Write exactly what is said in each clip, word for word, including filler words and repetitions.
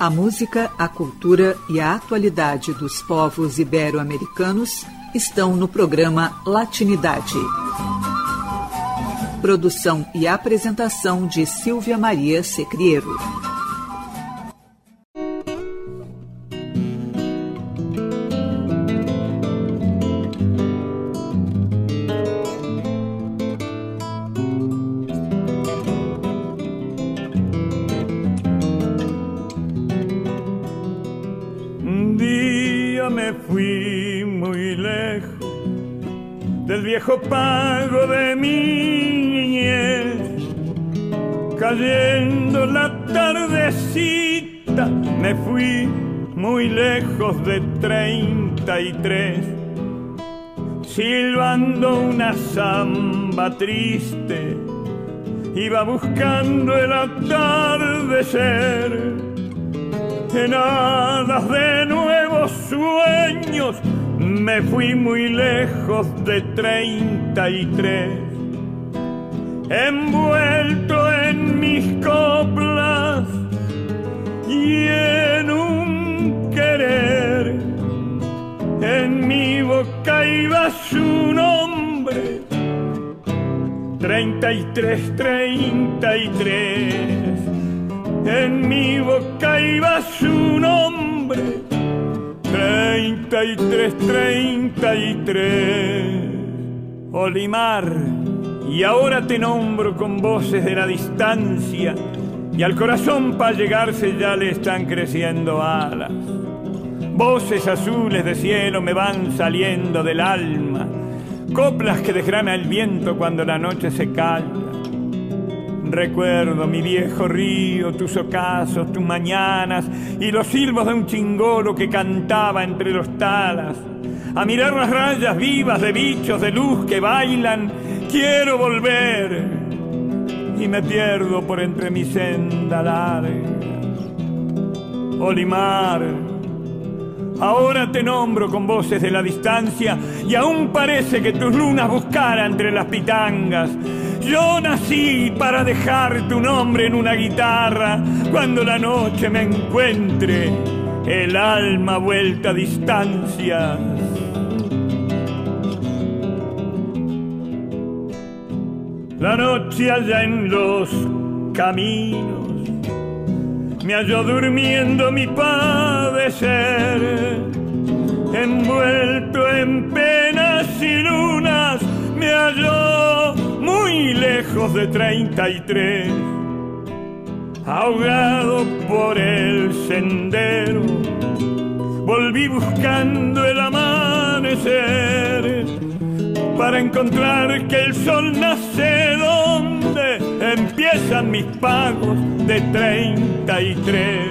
A música, a cultura e a atualidade dos povos ibero-americanos estão no programa Latinidade. Produção e apresentação de Silvia Maria Secriero. Viejo pago de mi niñez, cayendo la tardecita, me fui muy lejos de treinta y tres, silbando una samba triste, iba buscando el atardecer, en alas de nuevos sueños. Me fui muy lejos de treinta y tres, envuelto en mis coplas y en un querer. En mi boca iba su nombre, treinta y tres, treinta y tres. En mi boca iba su nombre, treinta y tres, treinta y tres. Olimar, y ahora te nombro con voces de la distancia, y al corazón para llegarse ya le están creciendo alas. Voces azules de cielo me van saliendo del alma, coplas que desgrana el viento cuando la noche se calla. Recuerdo mi viejo río, tus ocasos, tus mañanas y los silbos de un chingolo que cantaba entre los talas. A mirar las rayas vivas de bichos de luz que bailan, quiero volver y me pierdo por entre mi senda larga. Olimar, ahora te nombro con voces de la distancia y aún parece que tus lunas buscaran entre las pitangas. Yo nací para dejar tu nombre en una guitarra cuando la noche me encuentre el alma vuelta a distancias. La noche allá en los caminos me halló durmiendo mi padecer, envuelto en penas y lunas me halló muy lejos de treinta y tres, ahogado por el sendero, volví buscando el amanecer, para encontrar que el sol nace donde empiezan mis pagos de treinta y tres,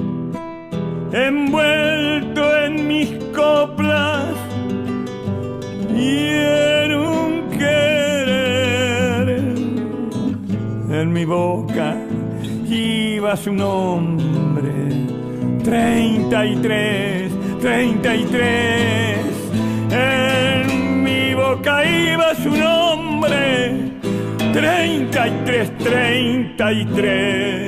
envuelto en mis coplas y en un querer. En mi boca iba su nombre, treinta y tres, treinta y tres. En mi boca iba su nombre, treinta y tres, treinta y tres.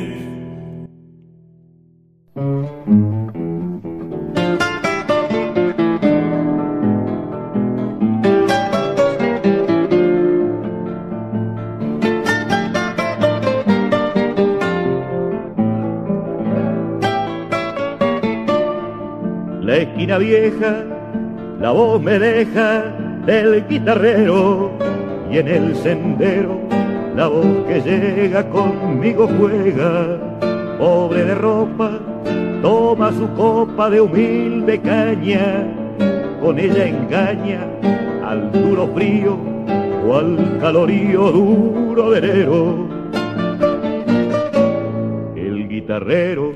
La esquina vieja, la voz me deja del guitarrero, y en el sendero la voz que llega conmigo juega. Pobre de ropa, toma su copa de humilde caña, con ella engaña al duro frío o al calorío duro de enero. El guitarrero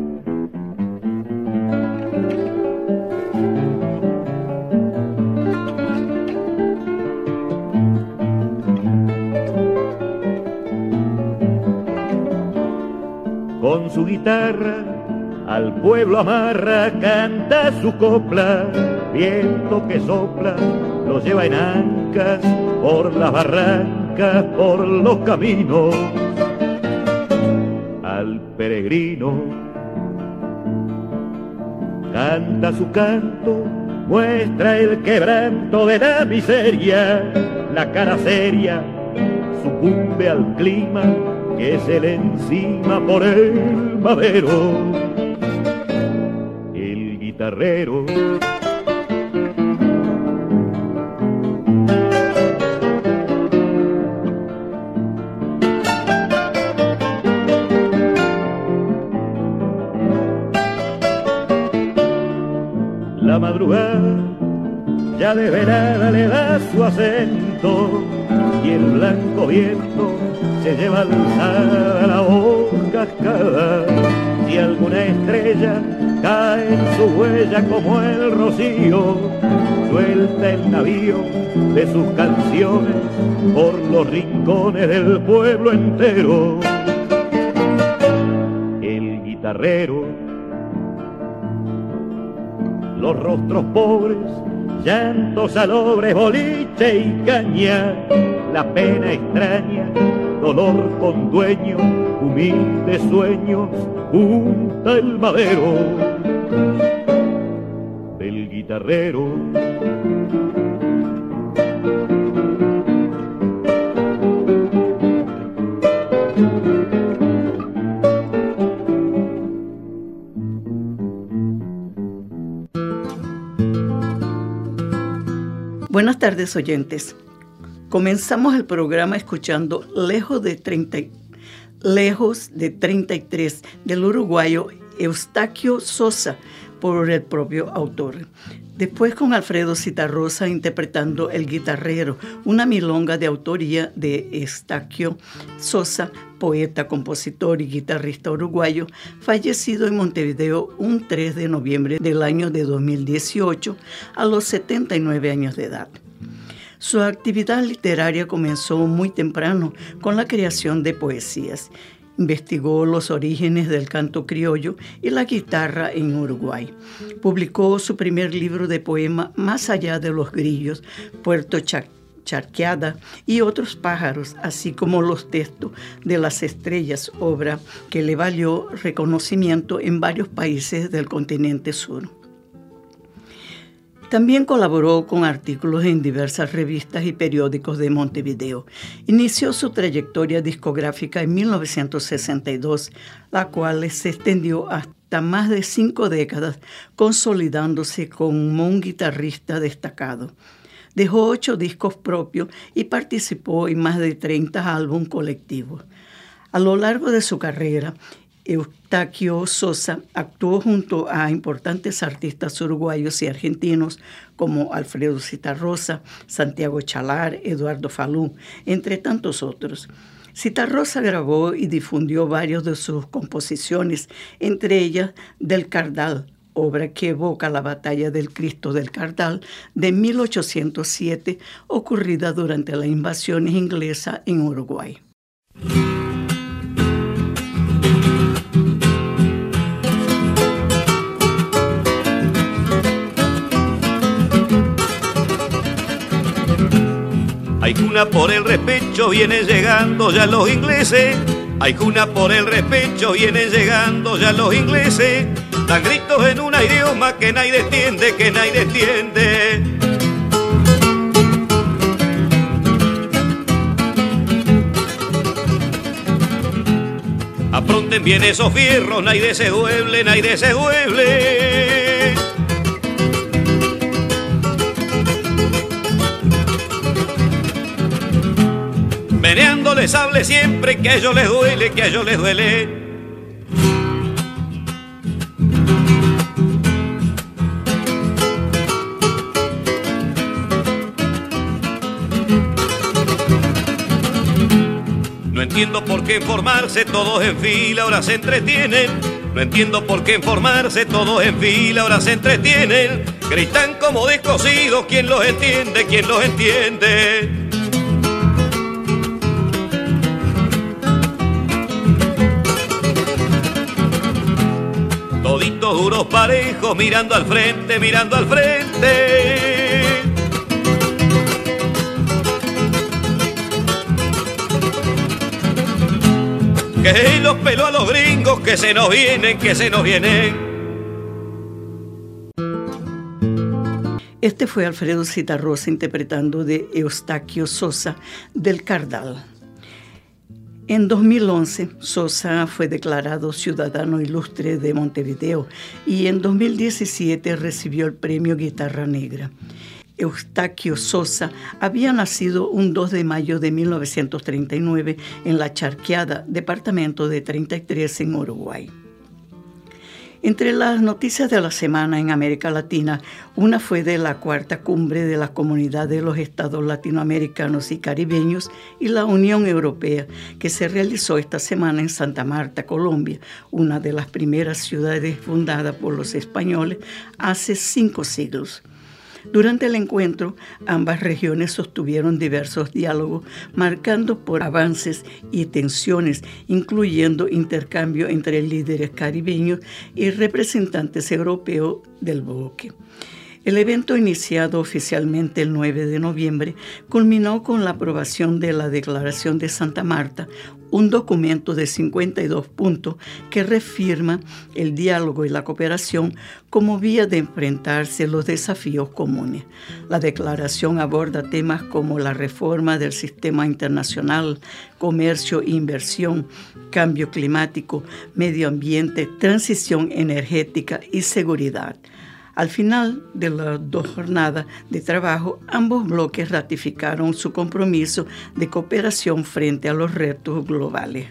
con su guitarra al pueblo amarra, canta su copla, viento que sopla, lo lleva en ancas por las barrancas, por los caminos. Al peregrino canta su canto, muestra el quebranto de la miseria, la cara seria sucumbe al clima que se le encima por el madero. El guitarrero la madrugada ya desvelada le da su acento y el blanco viento se lleva alzada la voz cascada. Si alguna estrella cae en su huella como el rocío, suelta el navío de sus canciones por los rincones del pueblo entero. El guitarrero, los rostros pobres, llantos salobres, boliche y caña, la pena extraña, dolor con dueño, humildes sueños, junta el madero del guitarrero. Buenas tardes, oyentes. Comenzamos el programa escuchando Lejos de, treinta, Lejos de treinta y tres del uruguayo Eustaquio Sosa por el propio autor. Después con Alfredo Zitarrosa interpretando El Guitarrero, una milonga de autoría de Eustaquio Sosa, poeta, compositor y guitarrista uruguayo, fallecido en Montevideo un tres de noviembre del año de dos mil dieciocho a los setenta y nueve años de edad. Su actividad literaria comenzó muy temprano con la creación de poesías. Investigó los orígenes del canto criollo y la guitarra en Uruguay. Publicó su primer libro de poema Más allá de los grillos, Puerto Chac Charqueada y otros pájaros, así como los textos de las estrellas, obra que le valió reconocimiento en varios países del continente sur. También colaboró con artículos en diversas revistas y periódicos de Montevideo. Inició su trayectoria discográfica en mil novecientos sesenta y dos, la cual se extendió hasta más de cinco décadas, consolidándose como un guitarrista destacado. Dejó ocho discos propios y participó en más de treinta álbumes colectivos. A lo largo de su carrera, Eustaquio Sosa actuó junto a importantes artistas uruguayos y argentinos como Alfredo Zitarrosa, Santiago Chalar, Eduardo Falú, entre tantos otros. Zitarrosa grabó y difundió varias de sus composiciones, entre ellas Del Cardal, obra que evoca la batalla del Cristo del Cardal de mil ochocientos siete, ocurrida durante las invasiones inglesas en Uruguay. Hay cuna por el respecho, vienen llegando ya los ingleses. Hay cuna por el respecho, vienen llegando ya los ingleses. Dan gritos en un idioma que nadie entiende, que nadie entiende. Apronten bien esos fierros, nadie se duele, nadie se duele. Meneando les hable siempre que a ellos les duele, que a ellos les duele. No entiendo por qué formarse todos en fila, ahora se entretienen. No entiendo por qué formarse todos en fila, ahora se entretienen. Gritan como descosidos, ¿quién los entiende? ¿Quién los entiende? Toditos duros parejos, mirando al frente, mirando al frente. Que los peló a los gringos, que se nos vienen, que se nos vienen. Este fue Alfredo Zitarrosa interpretando de Eustaquio Sosa del Cardal. En dos mil once, Sosa fue declarado ciudadano ilustre de Montevideo y en dos mil diecisiete recibió el premio Guitarra Negra. Eustaquio Sosa había nacido un dos de mayo de mil novecientos treinta y nueve en La Charqueada, departamento de treinta y tres en Uruguay. Entre las noticias de la semana en América Latina, una fue de la cuarta cumbre de la Comunidad de los Estados Latinoamericanos y Caribeños y la Unión Europea, que se realizó esta semana en Santa Marta, Colombia, una de las primeras ciudades fundadas por los españoles hace cinco siglos. Durante el encuentro, ambas regiones sostuvieron diversos diálogos, marcando por avances y tensiones, incluyendo intercambio entre líderes caribeños y representantes europeos del bloque. El evento, iniciado oficialmente el nueve de noviembre, culminó con la aprobación de la Declaración de Santa Marta, un documento de cincuenta y dos puntos que reafirma el diálogo y la cooperación como vía de enfrentarse a los desafíos comunes. La declaración aborda temas como la reforma del sistema internacional, comercio e inversión, cambio climático, medio ambiente, transición energética y seguridad. Al final de las dos jornadas de trabajo, ambos bloques ratificaron su compromiso de cooperación frente a los retos globales.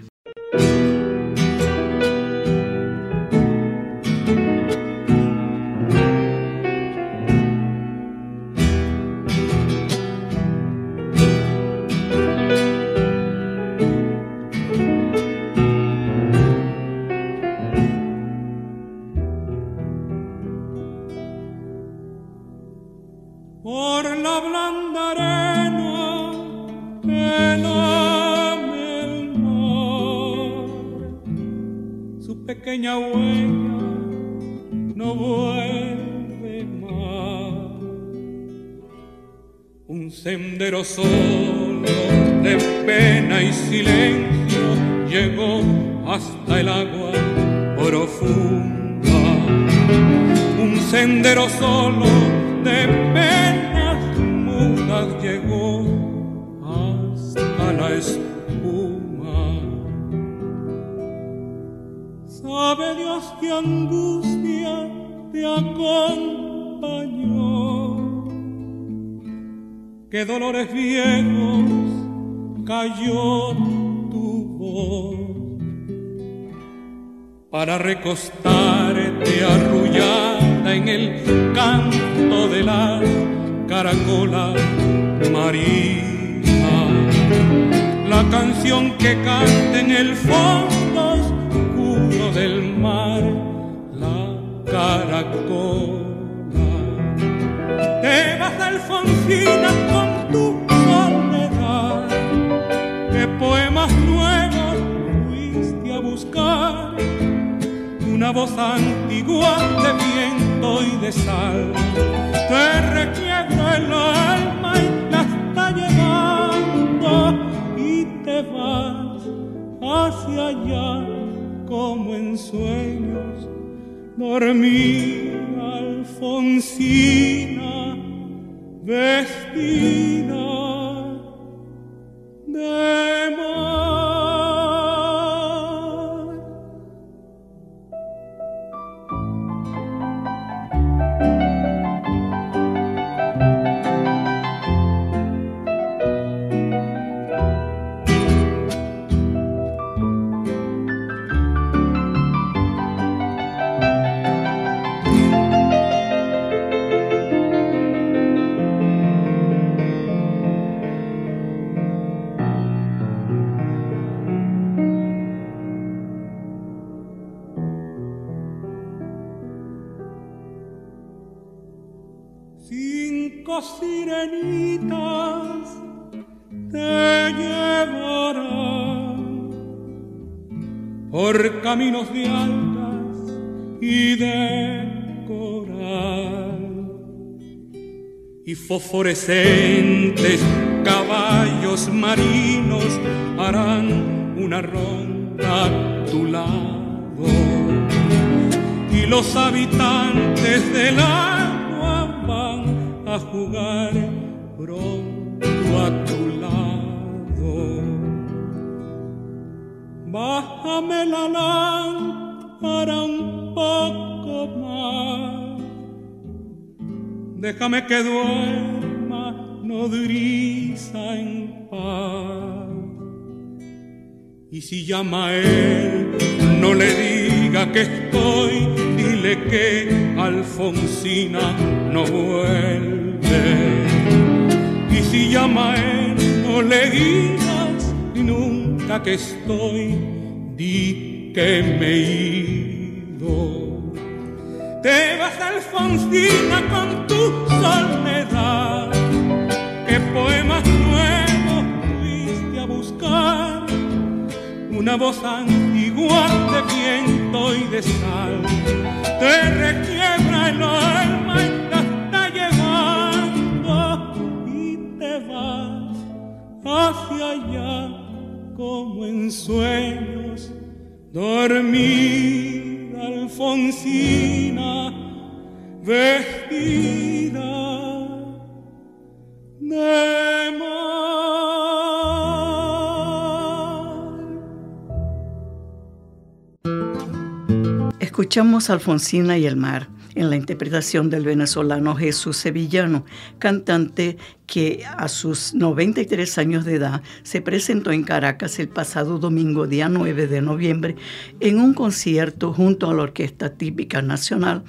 Por la blanda arena que lame el mar, su pequeña huella no vuelve más. Un sendero solo de pena y silencio llegó hasta el agua profunda. Un sendero solo de penas mudas llegó hasta la espuma. Sabe Dios qué angustia te acompañó, qué dolores viejos cayó tu voz, para recostarte arrullada en el canto de las caracolas marinas, la canción que canta en el fondo oscuro del mar, la caracola. Te vas, Alfonsina, con tu soledad, qué poemas nuevos fuiste a buscar, una voz antigua de viento y de sal te requiebra el alma y la está llevando, y te vas hacia allá como en sueños. Dormida Alfonsina, vestida de mar. Sirenitas te llevarán por caminos de algas y de coral, y fosforescentes caballos marinos harán una ronda a tu lado, y los habitantes del agua van a jugar pronto a tu lado. Bájame la lámpara un poco más, déjame que duerma nodriza en paz. Y si llama a él, no le diga que estoy, dile que Alfonsina no vuelve. Y si llama a él, no le digas nunca que estoy, di que me he ido. Te vas, Alfonsina, con tu soledad, qué poemas nuevos fuiste a buscar, una voz antigua de viento y de sal, te requiebra el alma y te está llevando, y te vas hacia allá como en sueños, dormida Alfonsina, vestida de Escuchamos Alfonsina y el mar en la interpretación del venezolano Jesús Sevillano, cantante que a sus noventa y tres años de edad se presentó en Caracas el pasado domingo, día nueve de noviembre, en un concierto junto a la Orquesta Típica Nacional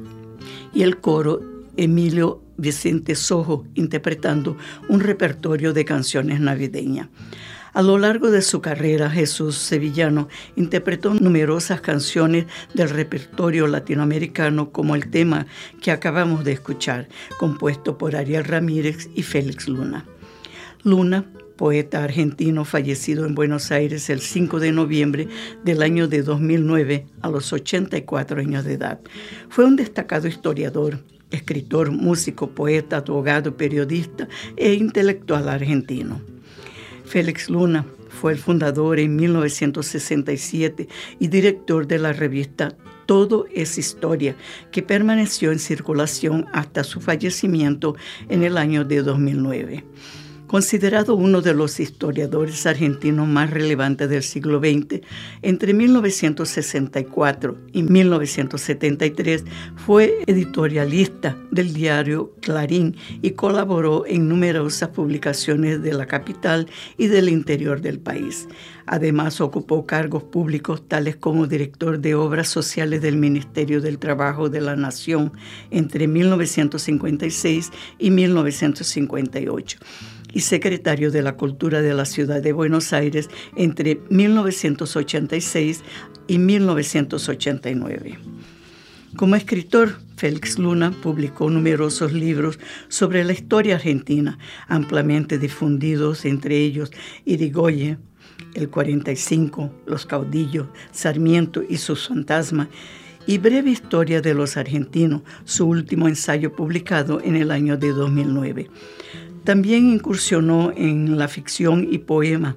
y el coro Emilio Vicente Sojo, interpretando un repertorio de canciones navideñas. A lo largo de su carrera, Jesús Sevillano interpretó numerosas canciones del repertorio latinoamericano, como el tema que acabamos de escuchar, compuesto por Ariel Ramírez y Félix Luna. Luna, poeta argentino fallecido en Buenos Aires el cinco de noviembre del año de dos mil nueve, a los ochenta y cuatro años de edad, fue un destacado historiador, escritor, músico, poeta, abogado, periodista e intelectual argentino. Félix Luna fue el fundador en mil novecientos sesenta y siete y director de la revista Todo es Historia, que permaneció en circulación hasta su fallecimiento en el año de dos mil nueve. Considerado uno de los historiadores argentinos más relevantes del siglo veinte, entre mil novecientos sesenta y cuatro y mil novecientos setenta y tres fue editorialista del diario Clarín y colaboró en numerosas publicaciones de la capital y del interior del país. Además, ocupó cargos públicos tales como director de Obras Sociales del Ministerio del Trabajo de la Nación entre mil novecientos cincuenta y seis y mil novecientos cincuenta y ocho. Y secretario de la Cultura de la Ciudad de Buenos Aires entre mil novecientos ochenta y seis y mil novecientos ochenta y nueve. Como escritor, Félix Luna publicó numerosos libros sobre la historia argentina, ampliamente difundidos, entre ellos Irigoyen, El cuarenta y cinco, Los caudillos, Sarmiento y sus fantasmas, y Breve Historia de los Argentinos, su último ensayo publicado en el año de dos mil nueve. También incursionó en la ficción y poema,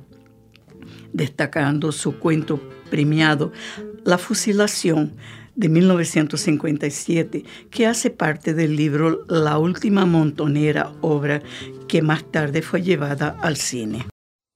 destacando su cuento premiado La fusilación de mil novecientos cincuenta y siete, que hace parte del libro La última montonera, obra que más tarde fue llevada al cine.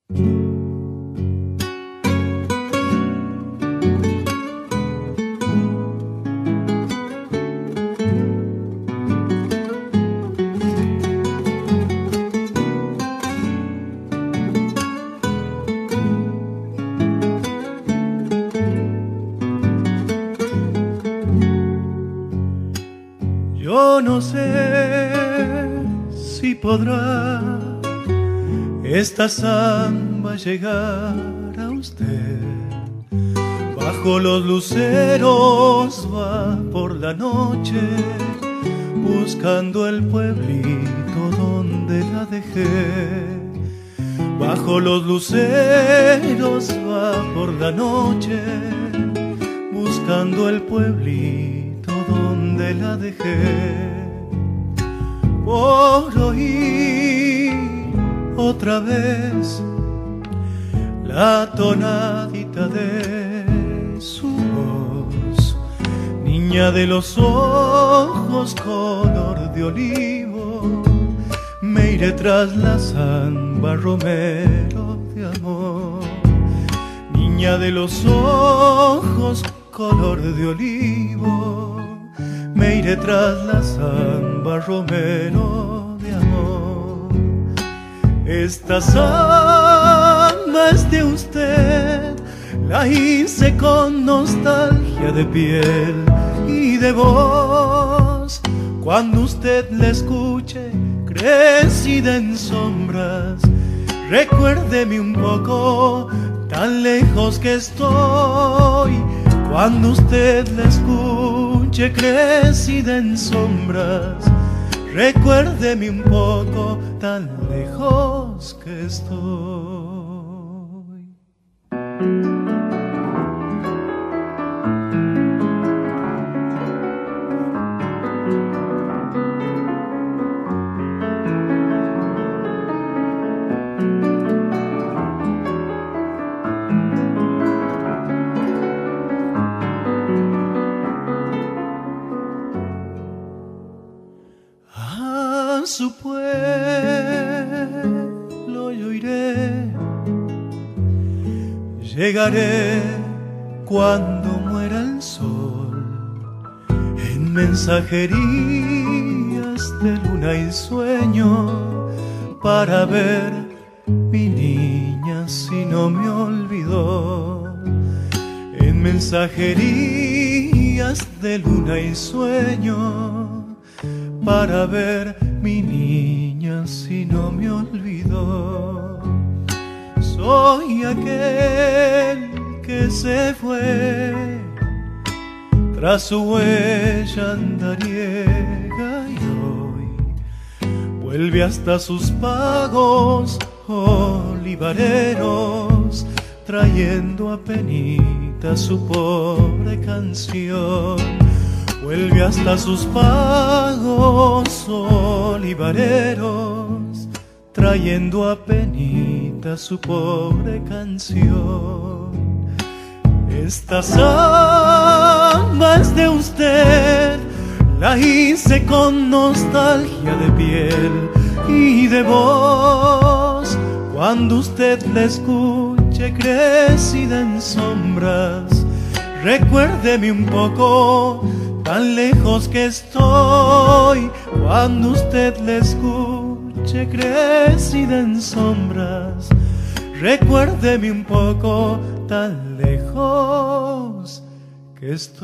Yo no sé si podrá esta samba llegar a usted. Bajo los luceros va por la noche, buscando el pueblito donde la dejé. Bajo los luceros va por la noche, buscando el pueblito donde la dejé. Por oír otra vez la tonadita de su voz, niña de los ojos color de olivo, iré tras la samba, romero de amor. Niña de los ojos color de olivo, me iré tras la samba, romero de amor. Esta samba es de usted, la hice con nostalgia de piel y de voz. Cuando usted la escuche, crecida en sombras, recuérdeme un poco, tan lejos que estoy. Cuando usted la escuche, crecida en sombras, recuérdeme un poco, tan lejos que estoy. Su pueblo yo iré, llegaré cuando muera el sol, en mensajerías de luna y sueño, para ver mi niña si no me olvidó. En mensajerías de luna y sueño, para ver mi niña si no me olvidó. Soy aquel que se fue tras su huella andariega y hoy vuelve hasta sus pagos olivareros, trayendo a penita su pobre canción. Vuelve hasta sus pagos olivareros, trayendo a penita su pobre canción. Esta samba es de usted, la hice con nostalgia de piel y de voz. Cuando usted la escuche, crecida en sombras, recuérdeme un poco, tan lejos que estoy. Cuando usted la escuche, crecida en sombras, recuérdeme un poco, tan lejos que estoy.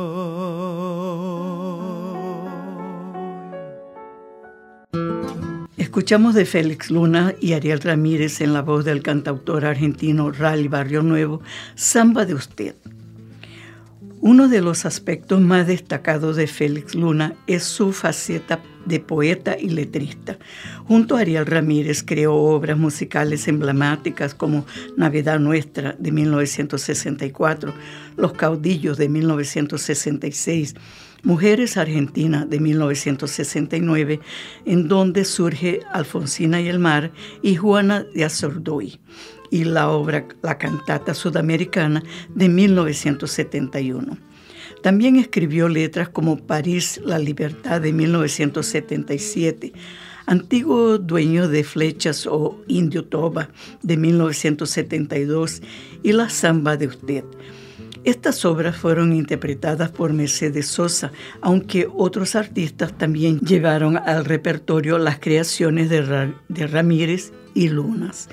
Escuchamos de Félix Luna y Ariel Ramírez en la voz del cantautor argentino Rally Barrio Nuevo, Samba de Usted. Uno de los aspectos más destacados de Félix Luna es su faceta de poeta y letrista. Junto a Ariel Ramírez creó obras musicales emblemáticas como Navidad Nuestra de mil novecientos sesenta y cuatro, Los Caudillos de mil novecientos sesenta y seis, Mujeres Argentinas de mil novecientos sesenta y nueve, en donde surge Alfonsina y el Mar y Juana de Azurduy, y la obra La Cantata Sudamericana de mil novecientos setenta y uno. También escribió letras como París, la Libertad de mil novecientos setenta y siete, Antiguo Dueño de Flechas o Indio Toba de mil novecientos setenta y dos y La Samba de Usted. Estas obras fueron interpretadas por Mercedes Sosa, aunque otros artistas también llevaron al repertorio las creaciones de, Ra- de Ramírez y Lunas.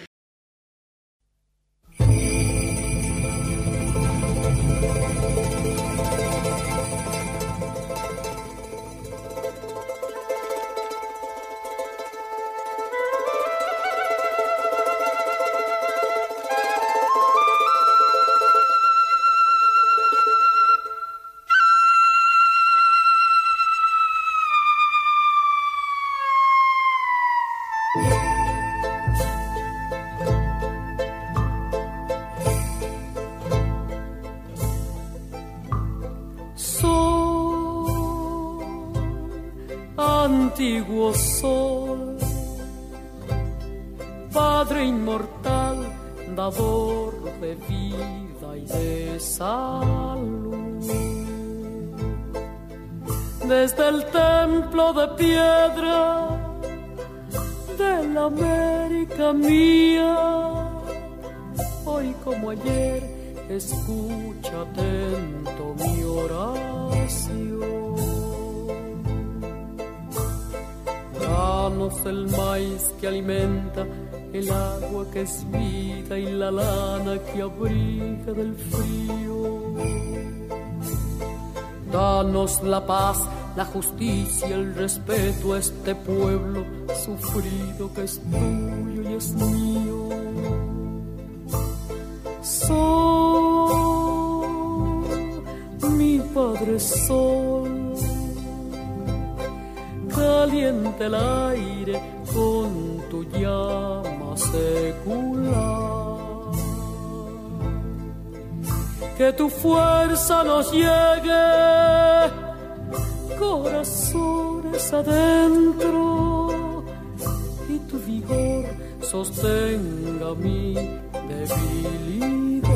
Antiguo sol, Padre inmortal, dador de vida y de salud. Desde el templo de piedra de la América mía, hoy como ayer, escucha atento mi oración. Danos el maíz que alimenta, el agua que es vida y la lana que abriga del frío. Danos la paz, la justicia, el respeto a este pueblo sufrido que es tuyo y es mío. Sol, mi Padre Sol, caliente el aire con tu llama secular. Que tu fuerza nos llegue, corazones adentro, y tu vigor sostenga mi debilidad.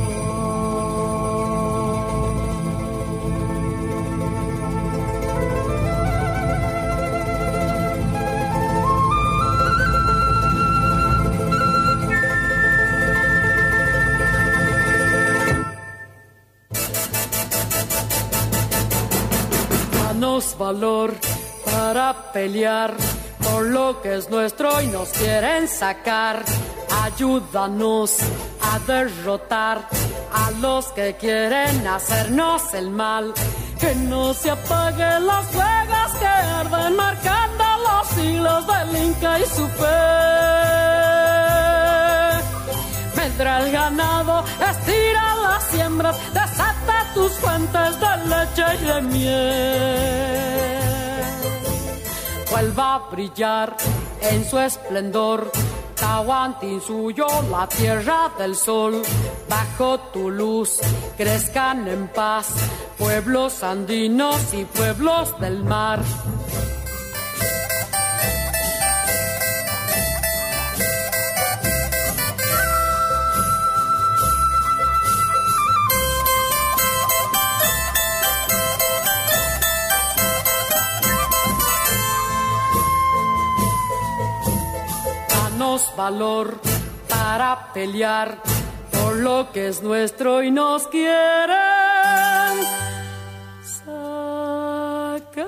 Danos valor para pelear por lo que es nuestro y nos quieren sacar. Ayúdanos a derrotar a los que quieren hacernos el mal. Que no se apaguen los fuegos que arden marcando los siglos del Inca y su fe. Vendrá el ganado, estira las siembras, desata tus fuentes de leche y de miel. Vuelva a brillar en su esplendor Tahuantinsuyo, la tierra del sol. Bajo tu luz crezcan en paz pueblos andinos y pueblos del mar. Valor para pelear por lo que es nuestro y nos quieren sacar.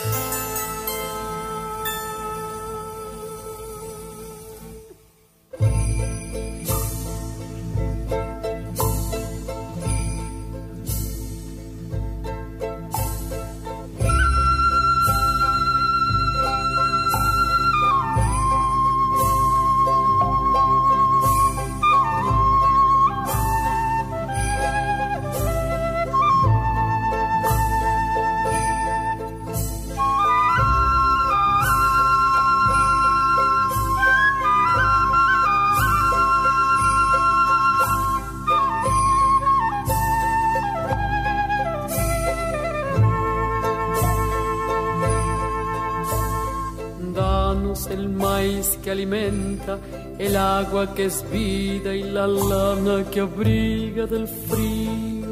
Que alimenta, el agua que es vida y la lana que abriga del frío.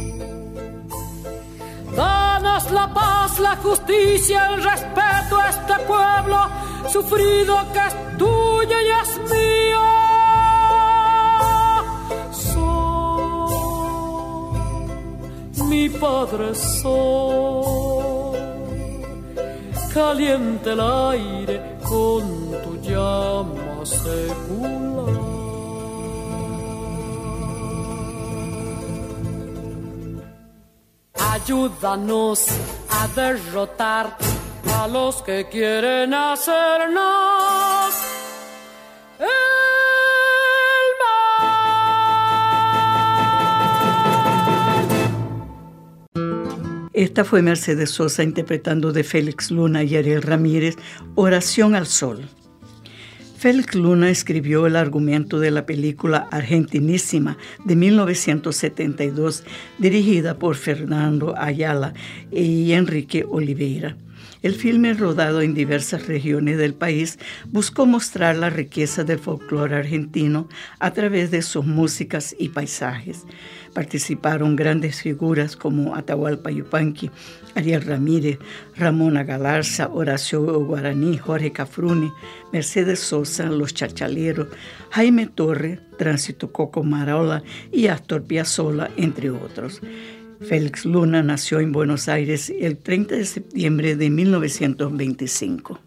Danos la paz, la justicia, el respeto a este pueblo sufrido que es tuyo y es mío. Sol, mi Padre Sol, caliente el aire con tu llama secular. Ayúdanos a derrotar a los que quieren hacernos el mal. Esta fue Mercedes Sosa interpretando de Félix Luna y Ariel Ramírez, Oración al Sol. Félix Luna escribió el argumento de la película Argentinísima de mil novecientos setenta y dos, dirigida por Fernando Ayala y Enrique Oliveira. El filme, rodado en diversas regiones del país, buscó mostrar la riqueza del folclore argentino a través de sus músicas y paisajes. Participaron grandes figuras como Atahualpa Yupanqui, Ariel Ramírez, Ramona Galarza, Horacio Guaraní, Jorge Cafrune, Mercedes Sosa, Los Chachaleros, Jaime Torre, Tránsito Coco Marola y Astor Piazzolla, entre otros. Félix Luna nació en Buenos Aires el treinta de septiembre de mil novecientos veinticinco.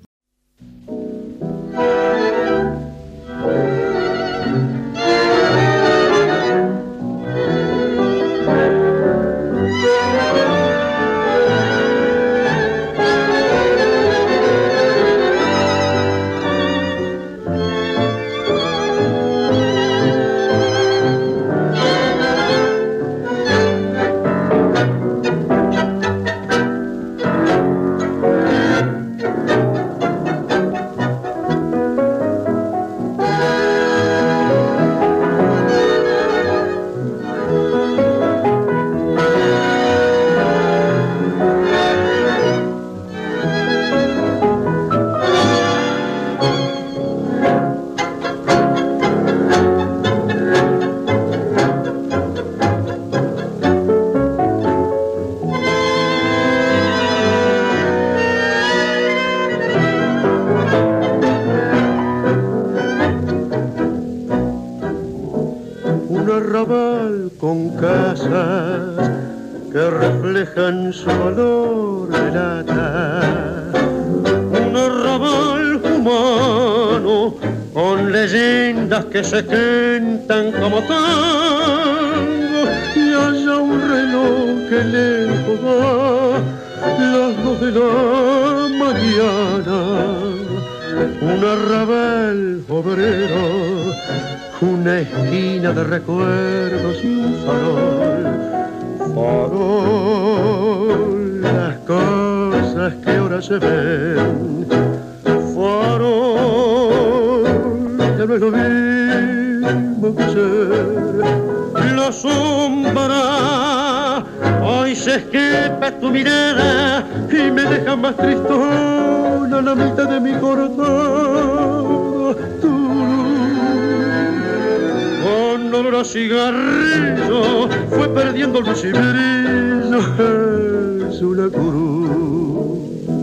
reflejan su olor de lata. Un arrabal humano con leyendas que se cantan como tango, y haya un reloj que lejos va las dos de la mañana. Un arrabal obrero, una esquina de recuerdos y un farol. Farol, las cosas que ahora se ven. Farol, ya no es lo mismo que ser. La sombra hoy se escapa tu mirada y me deja más tristona la mitad de mi corazón. Tú, con olor a cigarrillo, fue perdiendo luz y brillo, es una cruz.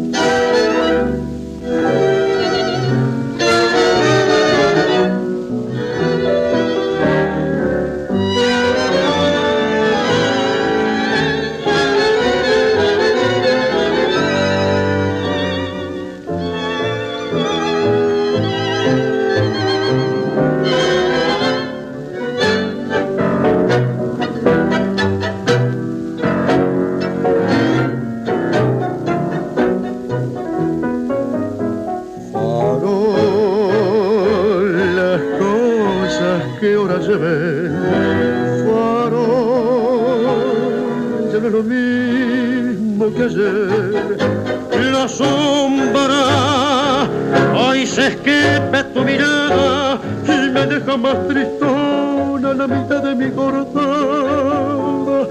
Se ve farol, ya no es lo mismo que ayer. La sombra hoy se escapa tu mirada y me deja más tristona la mitad de mi corazón.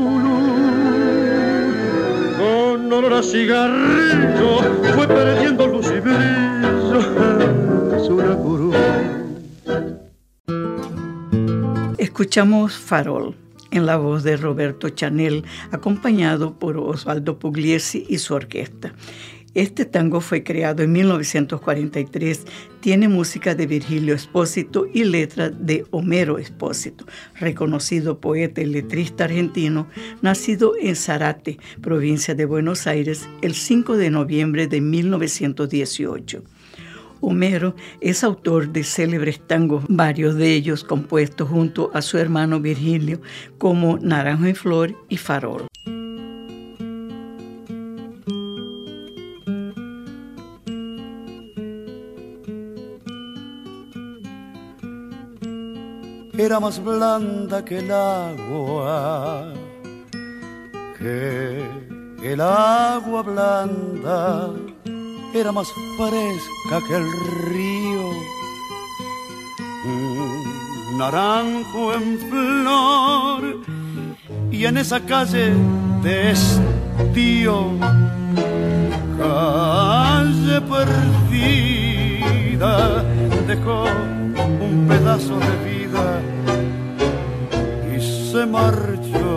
Con olor a cigarrillo fue perdiendo luz y brillo, es una cruz. Escuchamos Farol, en la voz de Roberto Chanel, acompañado por Osvaldo Pugliese y su orquesta. Este tango fue creado en mil novecientos cuarenta y tres, tiene música de Virgilio Espósito y letra de Homero Espósito, reconocido poeta y letrista argentino, nacido en Zárate, provincia de Buenos Aires, el cinco de noviembre de mil novecientos dieciocho. Homero es autor de célebres tangos, varios de ellos compuestos junto a su hermano Virgilio, como Naranjo en Flor y Farol. Era más blanda que el agua, que el agua blanda, era más fresca que el río. Un naranjo en flor, y en esa calle de estío, calle perdida dejó un pedazo de vida y se marchó.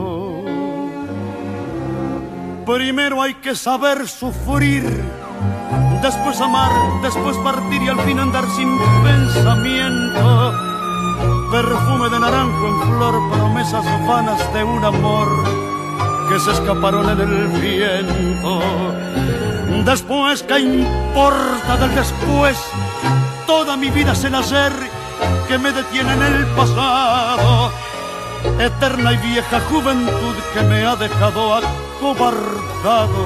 Primero hay que saber sufrir, después amar, después partir y al fin andar sin pensamiento. Perfume de naranjo en flor, promesas vanas de un amor que se escaparon en el viento. Después, ¿qué importa del después? Toda mi vida es el ayer que me detiene en el pasado. Eterna y vieja juventud que me ha dejado acobardado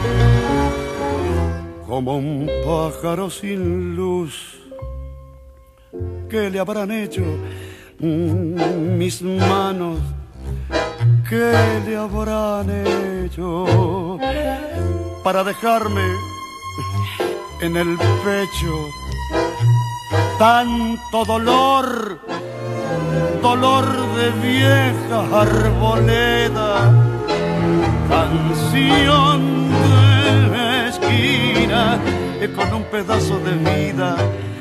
como un pájaro sin luz. ¿Qué le habrán hecho mis manos? ¿Qué le habrán hecho para dejarme en el pecho tanto dolor? Dolor de vieja arboleda, canción de esquina, con un pedazo de vida,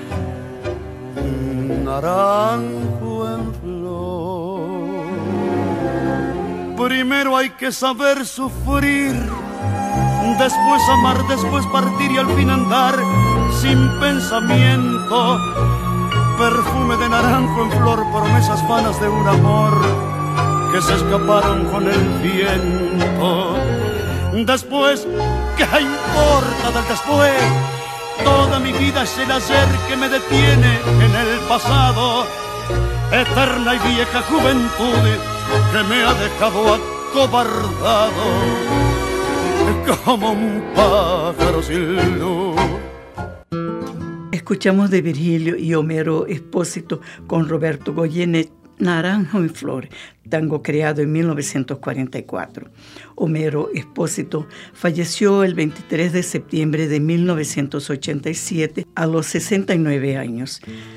naranjo en flor. Primero hay que saber sufrir, después amar, después partir y al fin andar sin pensamiento. Perfume de naranjo en flor, promesas vanas de un amor que se escaparon con el viento. Después, ¿qué importa del después? Toda mi vida es el ayer que me detiene en el pasado. Eterna y vieja juventud que me ha dejado acobardado como un pájaro sin luz. Escuchamos de Virgilio y Homero Expósito con Roberto Goyeneche, Naranjo en Flor, tango creado en mil novecientos cuarenta y cuatro. Homero Expósito falleció el veintitrés de septiembre de mil novecientos ochenta y siete a los sesenta y nueve años.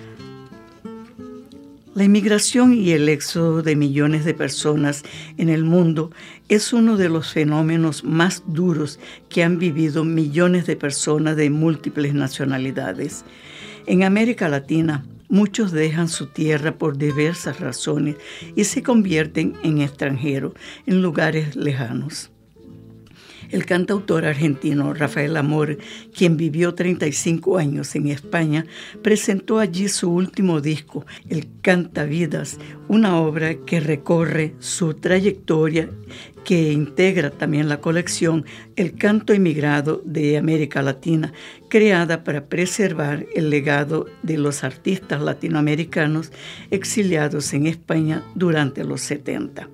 La inmigración y el éxodo de millones de personas en el mundo es uno de los fenómenos más duros que han vivido millones de personas de múltiples nacionalidades. En América Latina, muchos dejan su tierra por diversas razones y se convierten en extranjeros en lugares lejanos. El cantautor argentino Rafael Amor, quien vivió treinta y cinco años en España, presentó allí su último disco, El Cantavidas, una obra que recorre su trayectoria, que integra también la colección El Canto Emigrado de América Latina, creada para preservar el legado de los artistas latinoamericanos exiliados en España durante los setenta.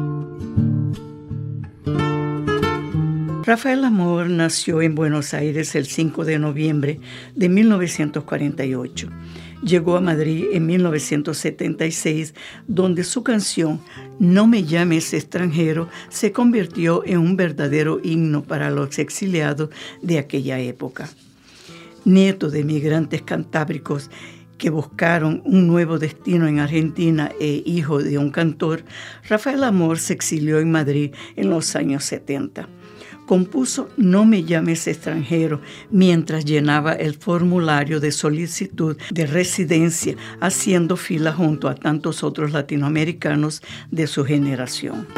Rafael Amor nació en Buenos Aires el cinco de noviembre de mil novecientos cuarenta y ocho. Llegó a Madrid en mil novecientos setenta y seis, donde su canción No me llames extranjero se convirtió en un verdadero himno para los exiliados de aquella época. Nieto de migrantes cantábricos que buscaron un nuevo destino en Argentina e hijo de un cantor, Rafael Amor se exilió en Madrid en los años setenta. Compuso No me llames extranjero mientras llenaba el formulario de solicitud de residencia, haciendo fila junto a tantos otros latinoamericanos de su generación.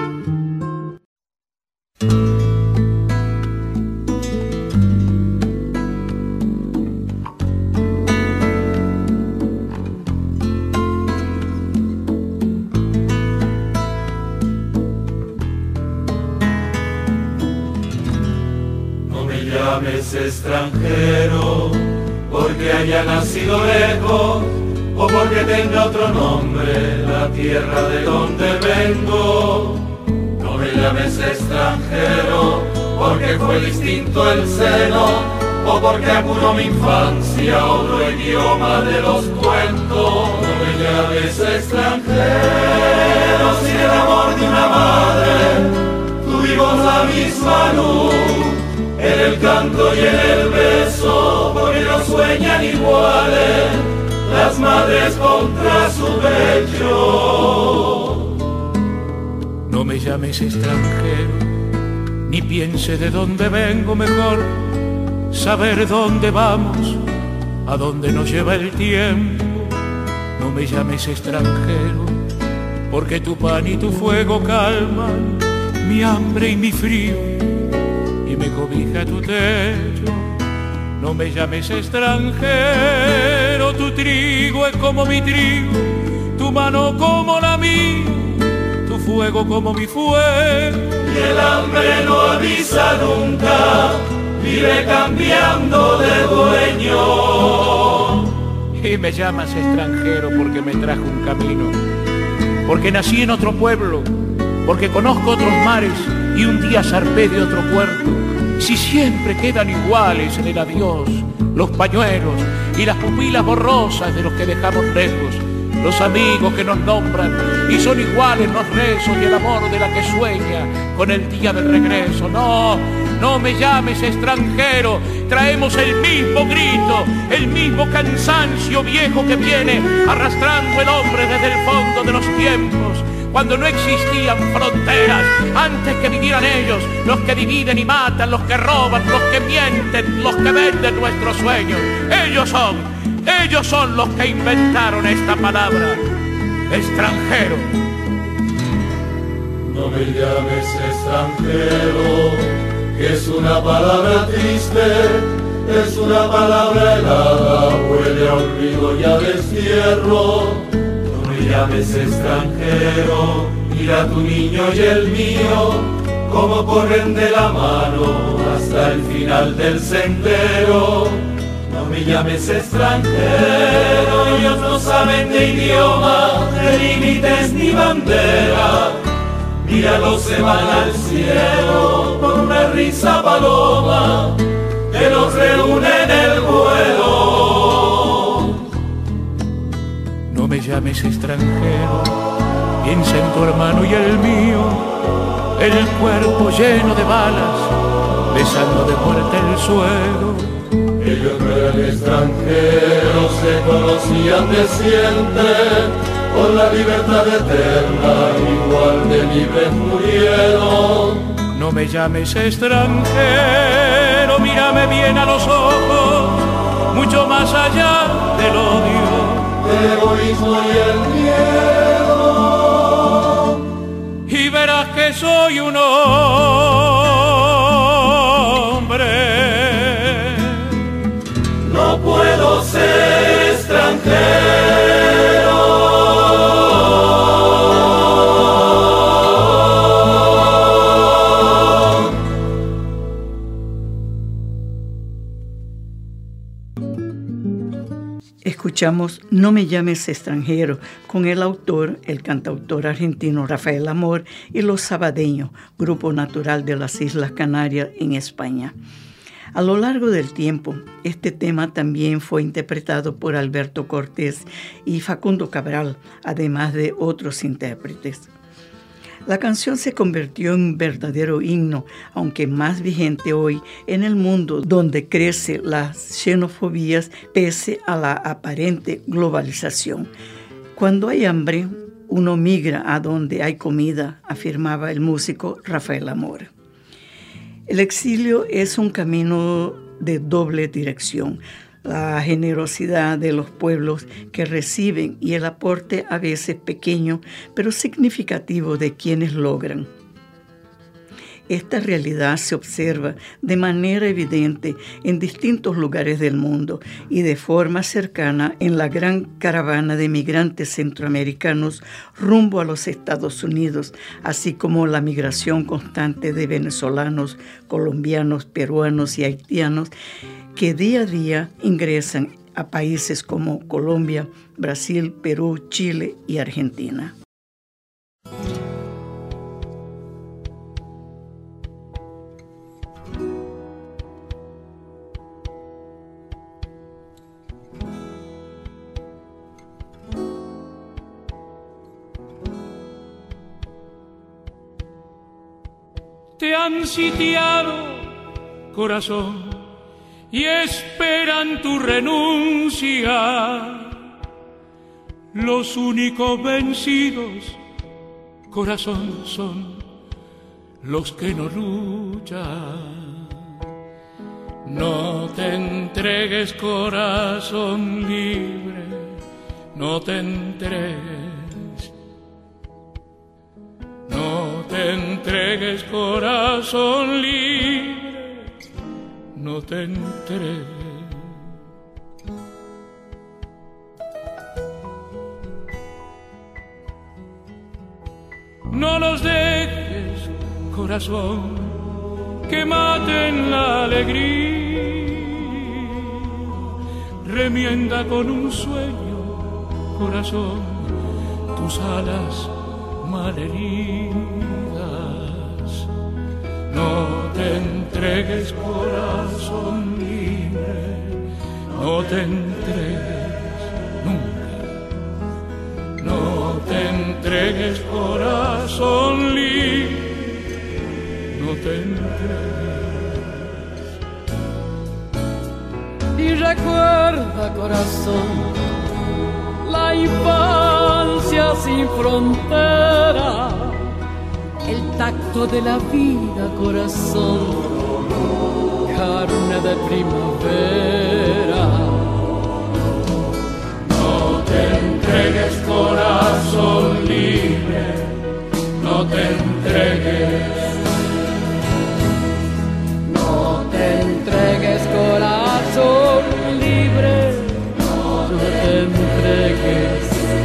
Es extranjero porque haya nacido lejos o porque tenga otro nombre la tierra de donde vengo. No me llames extranjero porque fue distinto el seno o porque apuró mi infancia otro idioma de los cuentos. No me llames extranjero si el amor de una madre tuvimos la misma luz. En el canto y en el beso, porque no sueñan iguales las madres contra su pecho. No me llames extranjero, ni piense de dónde vengo, mejor saber dónde vamos, a dónde nos lleva el tiempo. No me llames extranjero, porque tu pan y tu fuego calman mi hambre y mi frío, y me cobija tu techo. No me llames extranjero, tu trigo es como mi trigo, tu mano como la mía, tu fuego como mi fuego. Y el hambre no avisa nunca, vive cambiando de dueño. Y me llamas extranjero porque me trajo un camino, porque nací en otro pueblo, porque conozco otros mares y un día zarpé de otro puerto. Si siempre quedan iguales en el adiós los pañuelos y las pupilas borrosas de los que dejamos lejos, los amigos que nos nombran, y son iguales los rezos y el amor de la que sueña con el día del regreso. No, no me llames extranjero, traemos el mismo grito, el mismo cansancio viejo que viene arrastrando el hombre desde el fondo de los tiempos, cuando no existían fronteras, antes que vinieran ellos, los que dividen y matan, los que roban, los que mienten, los que venden nuestros sueños. Ellos son, ellos son los que inventaron esta palabra, extranjero. No me llames extranjero, que es una palabra triste, es una palabra helada, huele a olvido y a destierro. No me llames extranjero, mira tu niño y el mío, cómo corren de la mano hasta el final del sendero. No me llames extranjero, ellos no saben de idioma, de límites ni bandera. Míralos, se van al cielo con una risa paloma que los reúne en el vuelo. No me llames extranjero, piensa en tu hermano y el mío, el cuerpo lleno de balas, besando de muerte el suelo. Ellos no eran extranjeros, se conocían de siempre, con la libertad eterna, igual de libres murieron. No me llames extranjero, mírame bien a los ojos, mucho más allá del odio, el egoísmo y el miedo, y verás que soy un hombre. No puedo ser extranjero. Escuchamos No me llames extranjero con el autor, el cantautor argentino Rafael Amor y Los Sabadeños, grupo natural de las Islas Canarias en España. A lo largo del tiempo, este tema también fue interpretado por Alberto Cortés y Facundo Cabral, además de otros intérpretes. La canción se convirtió en un verdadero himno, aunque más vigente hoy en el mundo donde crece la xenofobia pese a la aparente globalización. Cuando hay hambre, uno migra a donde hay comida, afirmaba el músico Rafael Amor. El exilio es un camino de doble dirección. La generosidad de los pueblos que reciben y el aporte a veces pequeño, pero significativo de quienes logran. Esta realidad se observa de manera evidente en distintos lugares del mundo y de forma cercana en la gran caravana de migrantes centroamericanos rumbo a los Estados Unidos, así como la migración constante de venezolanos, colombianos, peruanos y haitianos que día a día ingresan a países como Colombia, Brasil, Perú, Chile y Argentina. Te han sitiado, corazón, y esperan tu renuncia. Los únicos vencidos, corazón, son los que no luchan. No te entregues, corazón libre, no te entregues. No te entregues, corazón libre, no te entregues. No los dejes, corazón, que maten la alegría. Remienda con un sueño, corazón, tus alas malheridas. No te entregues, corazón libre, no te entregues nunca. No te entregues, corazón libre, no te entregues. Y recuerda, corazón, la infancia sin frontera, el tacto de la vida, corazón, carne de primavera. No te entregues, corazón libre, no te entregues. No te entregues, corazón libre, no te entregues.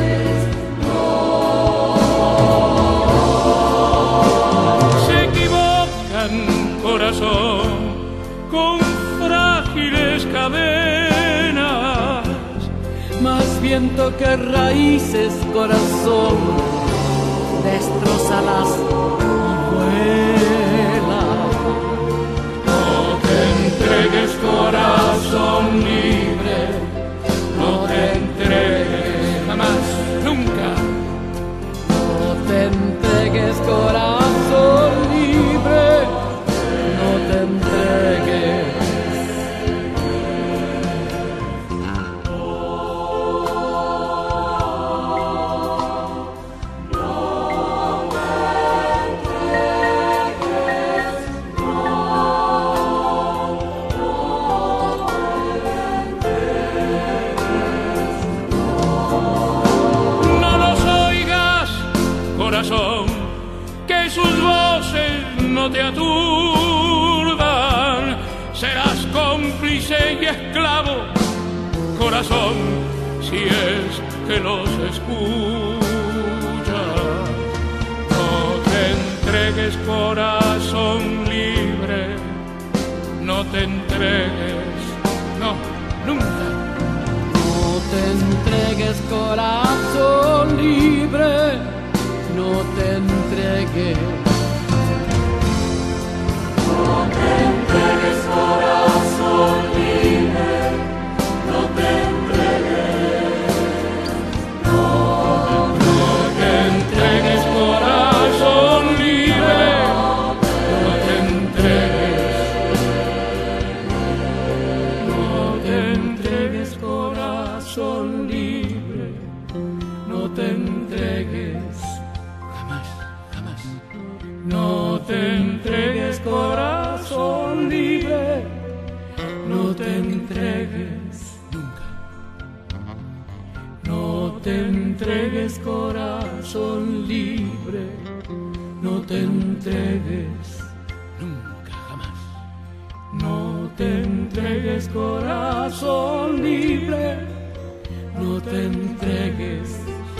Se equivocan, corazón, con frágiles cadenas, Más viento que raíces, corazón, destrózalas y vuela. no te entregues, corazón libre, no te entregues jamás, nunca. No te entregues, corazón libre, no te entregues. No los oigas, corazón, que sus voces no te aturdan. Serás cómplice y esclavo, corazón, si es que los escuchas. No te entregues, corazón libre, no te entregues, no, nunca. No te entregues, corazón libre, no te entregues. No te entregues, corazón libre, no te entregues. No, No te entregues, corazón libre, no te entregues. No te entregues, corazón libre, no te entregues. Jamás, jamás. No te entregues, corazón libre, no te entregues nunca. No te entregues, corazón libre, no te entregues nunca, jamás. No te entregues, corazón libre, no te entregues.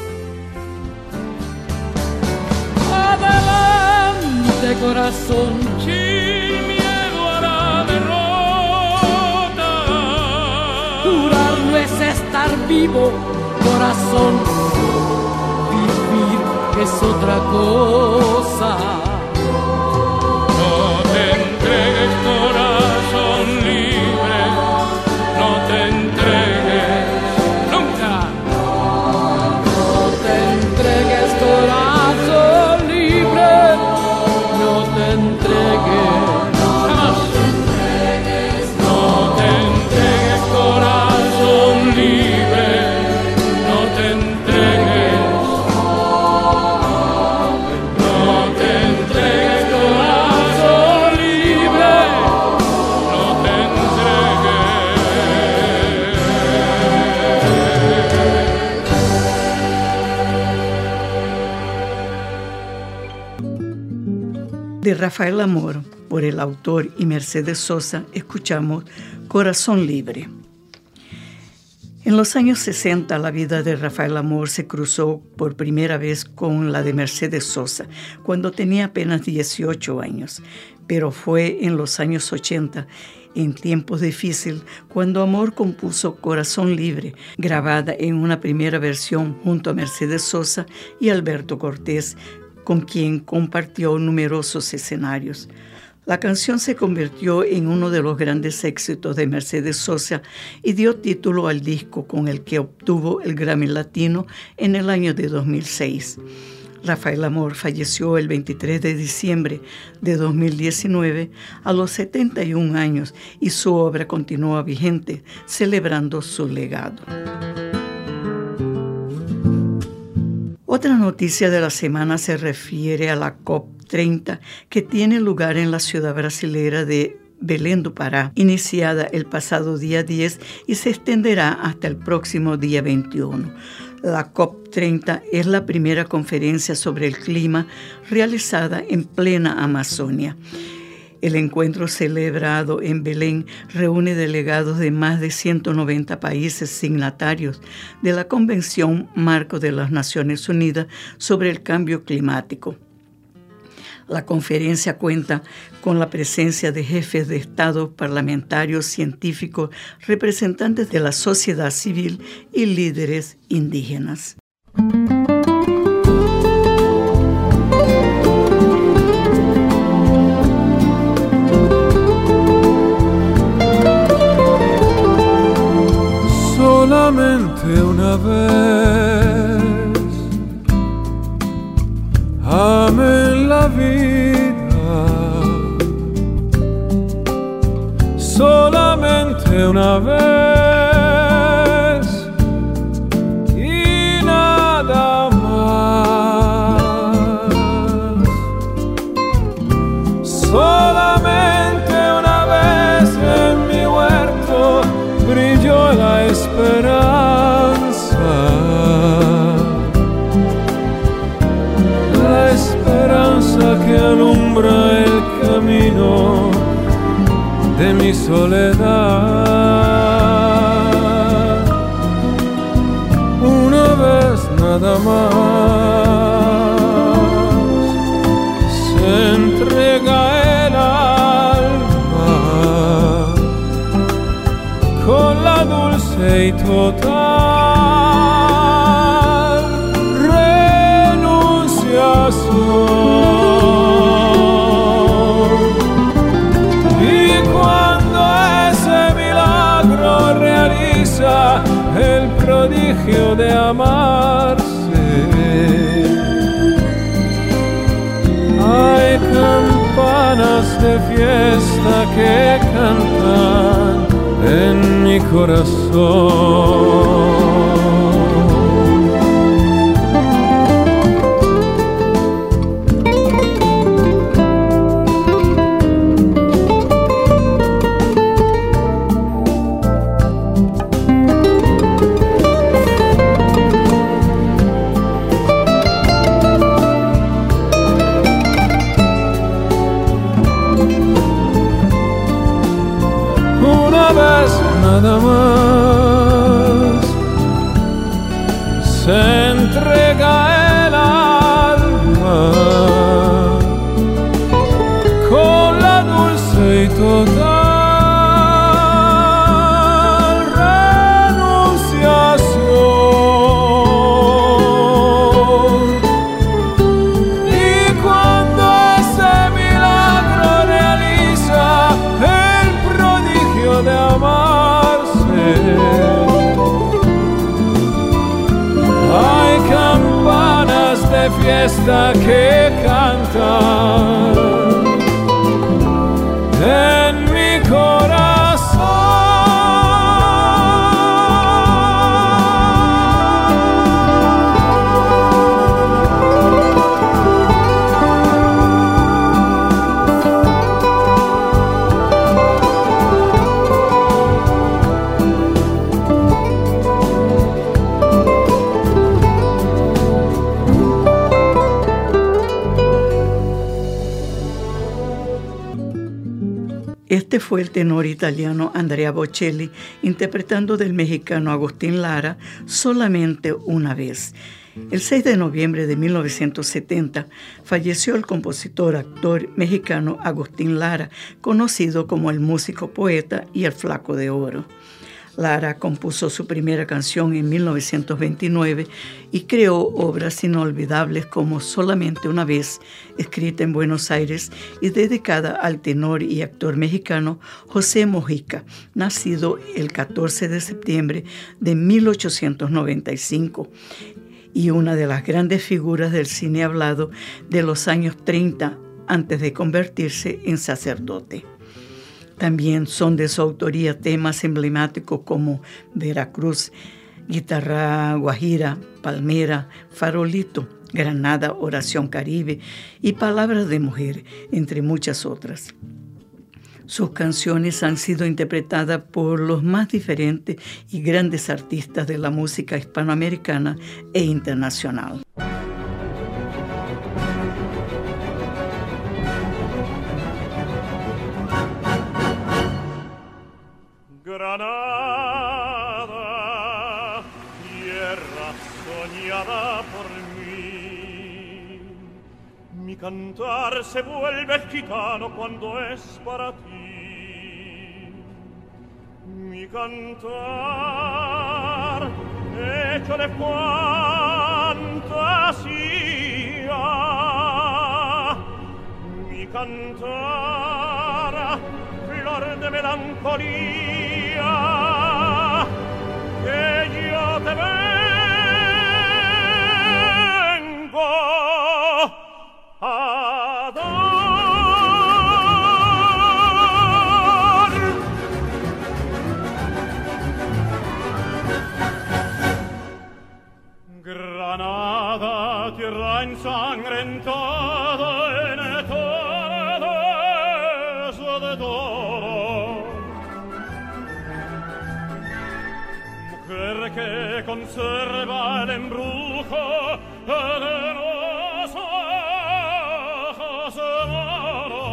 Adelante, corazón, Sin miedo a la derrota. jurar no es estar vivo, corazón, vivir es otra cosa. No te entregues, corazón libre, no te entregues nunca. No te entregues, corazón libre, no te entregues. Jamás. No te entregues, corazón libre, no te entregues. No te entregues. De Rafael Amor, por el autor y Mercedes Sosa, escuchamos Corazón Libre. En los años sesenta, la vida de Rafael Amor se cruzó por primera vez con la de Mercedes Sosa, cuando tenía apenas dieciocho años. Pero fue en los años ochenta, en tiempos difíciles, cuando Amor compuso Corazón Libre, grabada en una primera versión junto a Mercedes Sosa y Alberto Cortés, con quien compartió numerosos escenarios. La canción se convirtió en uno de los grandes éxitos de Mercedes Sosa y dio título al disco con el que obtuvo el Grammy Latino en el año de dos mil seis. Rafael Amor falleció el veintitrés de diciembre de dos mil diecinueve a los setenta y un años y su obra continúa vigente, celebrando su legado. Otra noticia de la semana se refiere a la COP treinta que tiene lugar en la ciudad brasilera de Belém do Pará, iniciada el pasado día diez y se extenderá hasta el próximo día veintiuno. La COP treinta es la primera conferencia sobre el clima realizada en plena Amazonia. El encuentro celebrado en Belén reúne delegados de más de ciento noventa países signatarios de la Convención Marco de las Naciones Unidas sobre el Cambio Climático. La conferencia cuenta con la presencia de jefes de Estado, parlamentarios, científicos, representantes de la sociedad civil y líderes indígenas. Solamente una vez amé la vida, solamente una vez y nada más, solamente una vez en mi huerto brilló la esperanza, la esperanza que alumbra el camino de mi soledad. Una vez nada más se entrega el alma con la dulce y total renunciación. Y cuando ese milagro realiza el prodigio de amarse, hay campanas de fiesta que cantan en mi corazón. Nada más se entrega el alma con la dulce y total renunciación. Y cuando ese milagro realiza el prodigio de amar, hay campanas de fiesta que cantan en mi corazón. Este fue el tenor italiano Andrea Bocelli interpretando del mexicano Agustín Lara Solamente una vez. El seis de noviembre de mil novecientos setenta falleció el compositor, actor mexicano Agustín Lara, conocido como el músico poeta y el Flaco de Oro. Lara compuso su primera canción en mil novecientos veintinueve y creó obras inolvidables como Solamente una vez, escrita en Buenos Aires y dedicada al tenor y actor mexicano José Mojica, nacido el catorce de septiembre de mil ochocientos noventa y cinco, y una de las grandes figuras del cine hablado de los años treinta antes de convertirse en sacerdote. También son de su autoría temas emblemáticos como Veracruz, Guitarra Guajira, Palmera, Farolito, Granada, Oración Caribe y Palabras de Mujer, entre muchas otras. Sus canciones han sido interpretadas por los más diferentes y grandes artistas de la música hispanoamericana e internacional. Granada, tierra soñada por mí, mi cantar se vuelve gitano cuando es para ti. Mi cantar hecho de fantasía, mi cantar flor de melancolía, que yo te vengo a dar. Granada, tierra ensangrentada en eternas de toro, mujer que conserva el embrujo de los ojos de oro,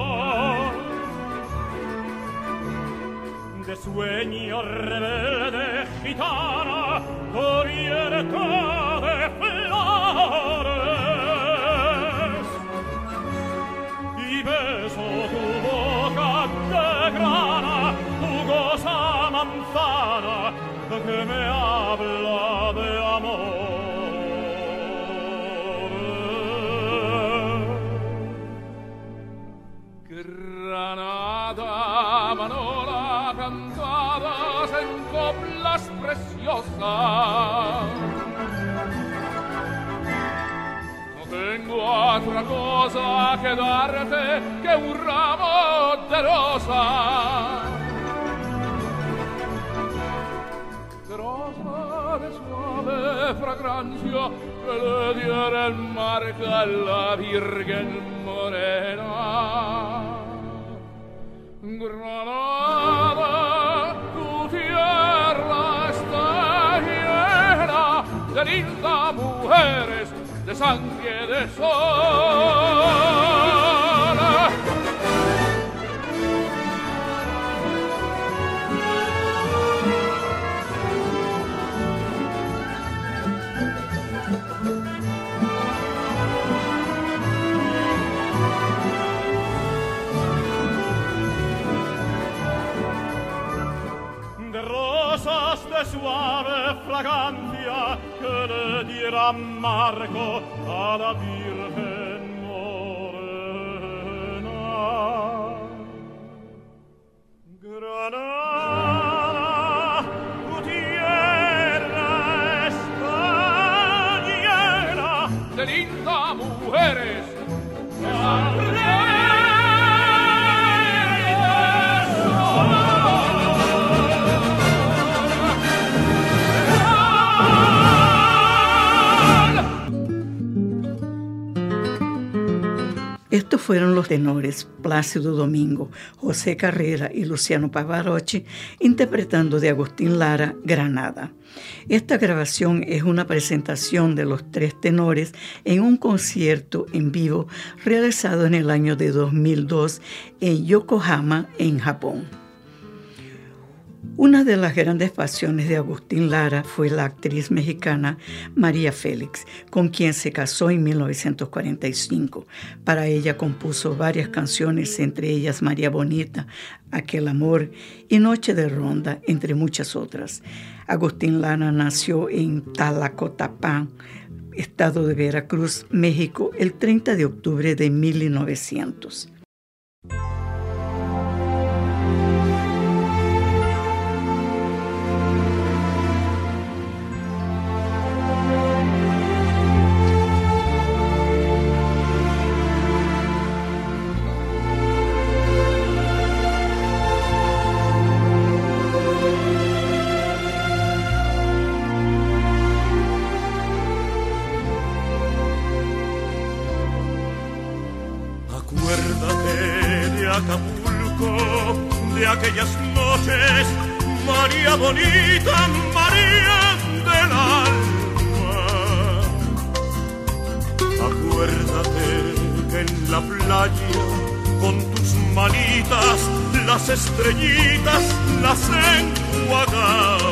de sueño rebelde gitana cubierta de flores, y beso tu boca de grana, jugosa manzana que me habla de amor. Granada, manola cantadas en coplas preciosas, no tengo otra cosa que darte que un ramo de rosas. Rosa de suave fragancia que le diera el marca a la Virgen morena. Granada, tu tierra está llena de lindas mujeres, de sangre de sol. De suave fragancia que le diera marco a la Virgen morena. Granada, tu tierra está llena de lindas mujeres, de sangre. Estos fueron los tenores Plácido Domingo, José Carrera y Luciano Pavarotti interpretando de Agustín Lara, Granada. Esta grabación es una presentación de los tres tenores en un concierto en vivo realizado en el año de dos mil dos en Yokohama, en Japón. Una de las grandes pasiones de Agustín Lara fue la actriz mexicana María Félix, con quien se casó en mil novecientos cuarenta y cinco. Para ella compuso varias canciones, entre ellas María Bonita, Aquel Amor y Noche de Ronda, entre muchas otras. Agustín Lara nació en Tlacotalpan, estado de Veracruz, México, el treinta de octubre de mil novecientos. Aquellas noches, María bonita, María del alma. Acuérdate que en la playa, con tus manitas, las estrellitas las enjuagaba.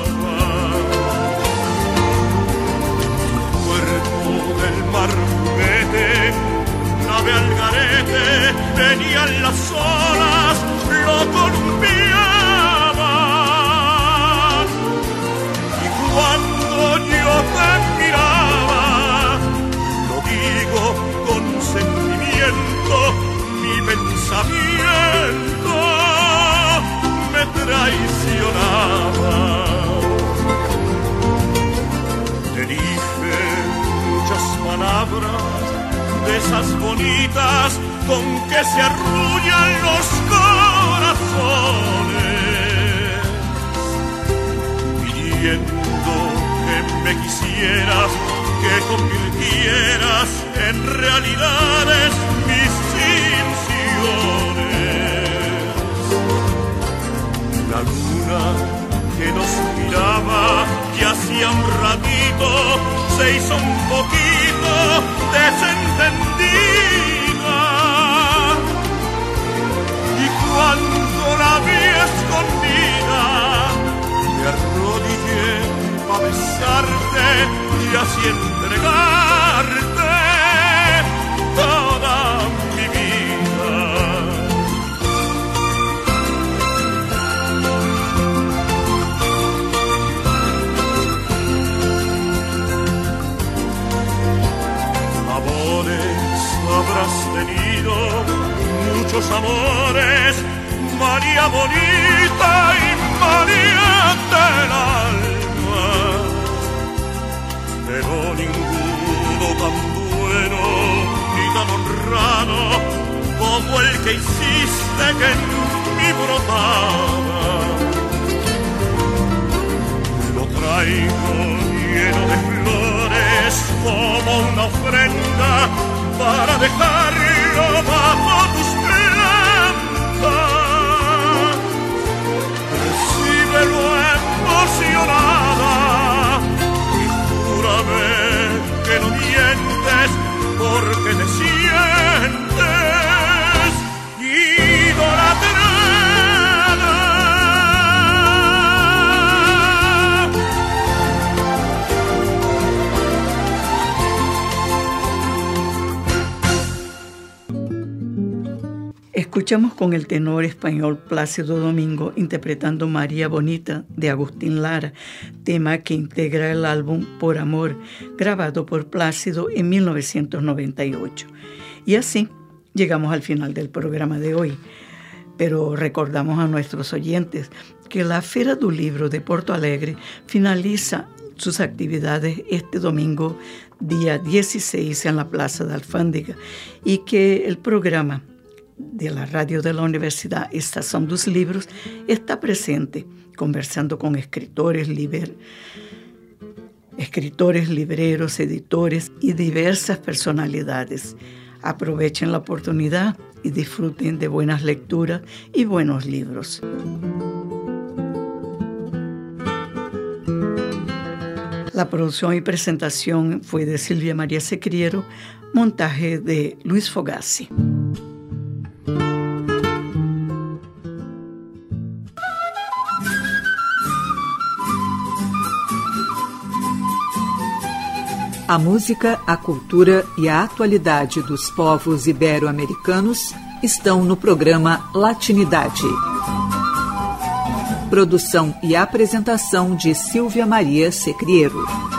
Tu cuerpo del mar juguete, nave al garete, venían las olas, lo columpiaban. Y cuando yo te miraba, lo digo con sentimiento, mi pensamiento me traicionaba. Te dije muchas palabras, de esas bonitas con que se arrullan los corazones, pidiendo que me quisieras, que convirtieras en realidades mis ilusiones. La luna que nos miraba y hacía un ratito se hizo un poquito desentendida. Cuando la vi escondida, me arrodillé pa' besarte y así entregarte toda mi vida. Amores habrás tenido, muchos amores, María bonita y María del alma, pero ninguno tan bueno ni tan honrado como el que hiciste que en mí brotaba. Lo traigo lleno de flores como una ofrenda para dejarlo bajo tus plantas. Recíbelo emocionada y júrame que no mientes, porque te sientes idolatrada. Escuchamos con el tenor español Plácido Domingo interpretando María Bonita de Agustín Lara, tema que integra el álbum Por Amor, grabado por Plácido en mil novecientos noventa y ocho. Y así llegamos al final del programa de hoy, pero recordamos a nuestros oyentes que la Feria del Libro de Porto Alegre finaliza sus actividades este domingo, día dieciséis, en la Plaza de Alfándega, y que el programa de la radio de la Universidad Estación dos Libros está presente conversando con escritores, liber, escritores, libreros, editores y diversas personalidades. Aprovechen la oportunidad y disfruten de buenas lecturas y buenos libros. La producción y presentación fue de Silvia María Secriero, montaje de Luis Fogassi. A música, a cultura e a atualidade dos povos ibero-americanos estão no programa Latinidade. Produção e apresentação de Silvia Maria Secriero.